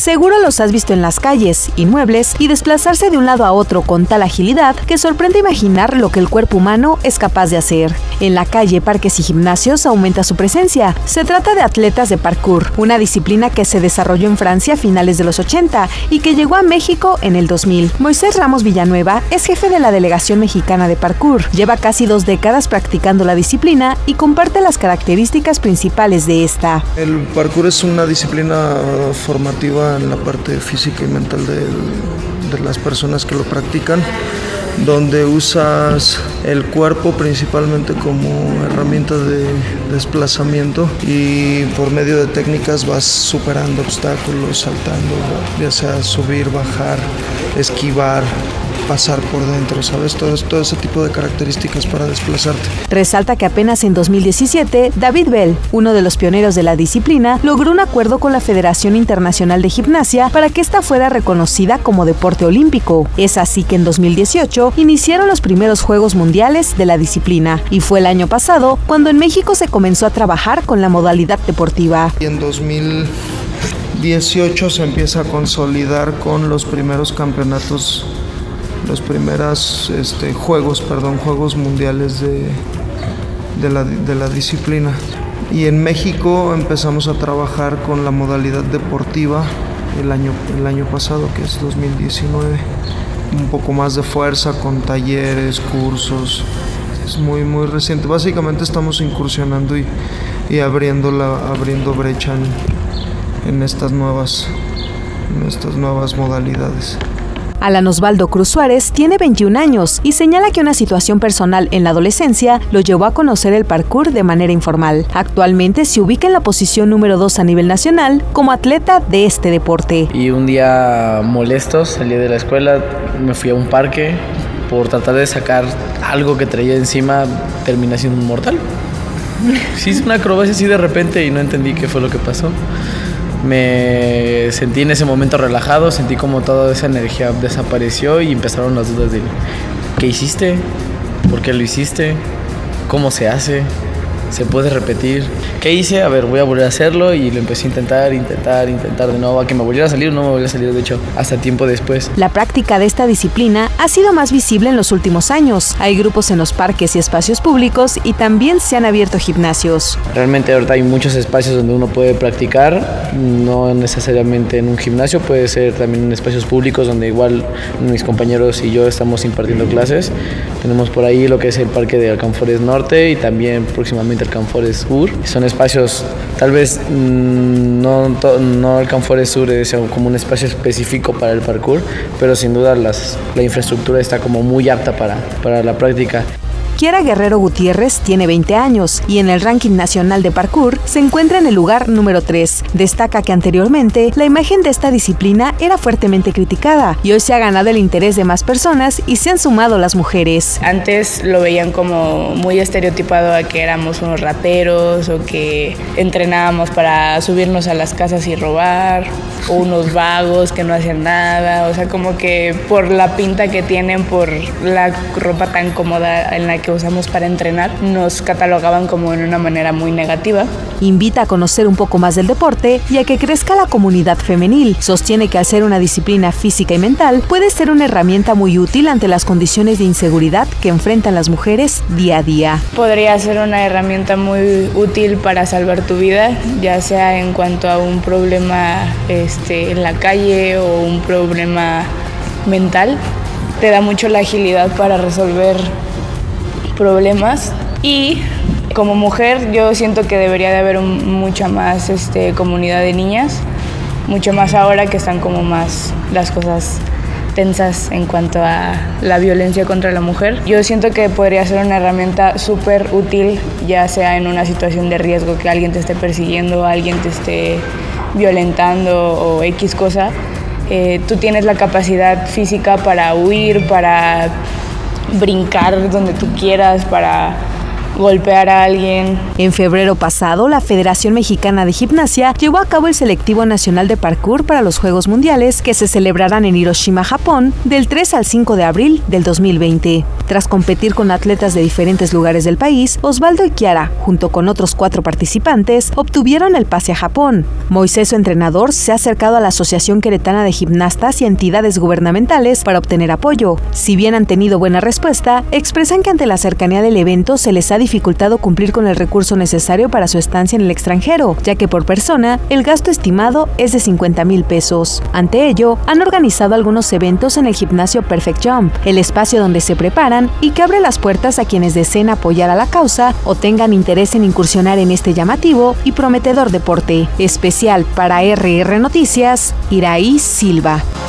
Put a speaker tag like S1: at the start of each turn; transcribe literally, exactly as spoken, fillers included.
S1: Seguro los has visto en las calles, inmuebles y desplazarse de un lado a otro con tal agilidad que sorprende imaginar lo que el cuerpo humano es capaz de hacer. En la calle, parques y gimnasios aumenta su presencia. Se trata de atletas de parkour, una disciplina que se desarrolló en Francia a finales de los ochenta y que llegó a México en el dos mil. Moisés Ramos Villanueva es jefe de la delegación mexicana de parkour. Lleva casi dos décadas practicando la disciplina y comparte las características principales de esta.
S2: El parkour es una disciplina formativa en la parte física y mental de, de las personas que lo practican, donde usas el cuerpo principalmente como herramienta de desplazamiento y por medio de técnicas vas superando obstáculos, saltando, ya sea subir, bajar, esquivar, pasar por dentro, ¿sabes? Todo, todo ese tipo de características para desplazarte.
S1: Resalta que apenas en dos mil diecisiete, David Bell, uno de los pioneros de la disciplina, logró un acuerdo con la Federación Internacional de Gimnasia para que esta fuera reconocida como deporte olímpico. Es así que en dos mil dieciocho iniciaron los primeros Juegos Mundiales de la disciplina y fue el año pasado cuando en México se comenzó a trabajar con la modalidad deportiva.
S2: Y en dos mil dieciocho se empieza a consolidar con los primeros campeonatos los primeros este, juegos, perdón, juegos mundiales de, de, la, de la disciplina. Y en México empezamos a trabajar con la modalidad deportiva el año, el año pasado, que es dos mil diecinueve. Un poco más de fuerza con talleres, cursos. Es muy, muy reciente. Básicamente estamos incursionando y, y abriendo, la, abriendo brecha en, en, estas nuevas, en estas nuevas modalidades.
S1: Alan Osvaldo Cruz Suárez tiene veintiún años y señala que una situación personal en la adolescencia lo llevó a conocer el parkour de manera informal. Actualmente se ubica en la posición número dos a nivel nacional como atleta de este deporte.
S3: Y un día molesto salí de la escuela, me fui a un parque por tratar de sacar algo que traía encima, terminé siendo un mortal. Sí, hice una acrobacia así de repente y no entendí qué fue lo que pasó. Me sentí en ese momento relajado, sentí como toda esa energía desapareció y empezaron las dudas de ¿qué hiciste? ¿Por qué lo hiciste? ¿Cómo se hace? ¿Se puede repetir? ¿Qué hice? A ver, voy a volver a hacerlo y lo empecé a intentar, intentar, intentar de nuevo, a que me volviera a salir, no me volviera a salir, de hecho, hasta tiempo después.
S1: La práctica de esta disciplina ha sido más visible en los últimos años. Hay grupos en los parques y espacios públicos y también se han abierto gimnasios.
S3: Realmente ahorita hay muchos espacios donde uno puede practicar, no necesariamente en un gimnasio, puede ser también en espacios públicos donde igual mis compañeros y yo estamos impartiendo clases. Tenemos por ahí lo que es el parque de Alcanfores Norte y también próximamente Alcanfores Sur. Son espacios, tal vez no, no Alcanfores Sur es como un espacio específico para el parkour, pero sin duda las, la infraestructura está como muy apta para, para la práctica.
S1: Kiara Guerrero Gutiérrez tiene veinte años y en el ranking nacional de parkour se encuentra en el lugar número tres. Destaca que anteriormente la imagen de esta disciplina era fuertemente criticada y hoy se ha ganado el interés de más personas y se han sumado las mujeres.
S4: Antes lo veían como muy estereotipado a que éramos unos rateros o que entrenábamos para subirnos a las casas y robar, o unos vagos que no hacían nada, o sea, como que por la pinta que tienen, por la ropa tan cómoda en la que usamos para entrenar, nos catalogaban como en una manera muy negativa.
S1: Invita a conocer un poco más del deporte y a que crezca la comunidad femenil. Sostiene que al ser una disciplina física y mental, puede ser una herramienta muy útil ante las condiciones de inseguridad que enfrentan las mujeres día a día.
S4: Podría ser una herramienta muy útil para salvar tu vida, ya sea en cuanto a un problema este, en la calle o un problema mental. Te da mucho la agilidad para resolver problemas y como mujer yo siento que debería de haber un, mucha más este, comunidad de niñas, mucho más ahora que están como más las cosas tensas en cuanto a la violencia contra la mujer. Yo siento que podría ser una herramienta súper útil, ya sea en una situación de riesgo, que alguien te esté persiguiendo, alguien te esté violentando o X cosa. Eh, tú tienes la capacidad física para huir, para brincar donde tú quieras, para golpear a alguien.
S1: En febrero pasado, la Federación Mexicana de Gimnasia llevó a cabo el selectivo nacional de parkour para los Juegos Mundiales que se celebrarán en Hiroshima, Japón, del tres al cinco de abril del dos mil veinte. Tras competir con atletas de diferentes lugares del país, Osvaldo y Kiara, junto con otros cuatro participantes, obtuvieron el pase a Japón. Moisés, su entrenador, se ha acercado a la Asociación Queretana de Gimnastas y entidades gubernamentales para obtener apoyo. Si bien han tenido buena respuesta, expresan que ante la cercanía del evento se les ha dificultado cumplir con el recurso necesario para su estancia en el extranjero, ya que por persona el gasto estimado es de cincuenta mil pesos. Ante ello, han organizado algunos eventos en el gimnasio Perfect Jump, el espacio donde se preparan y que abre las puertas a quienes deseen apoyar a la causa o tengan interés en incursionar en este llamativo y prometedor deporte. Especial para R R Noticias, Iraí Silva.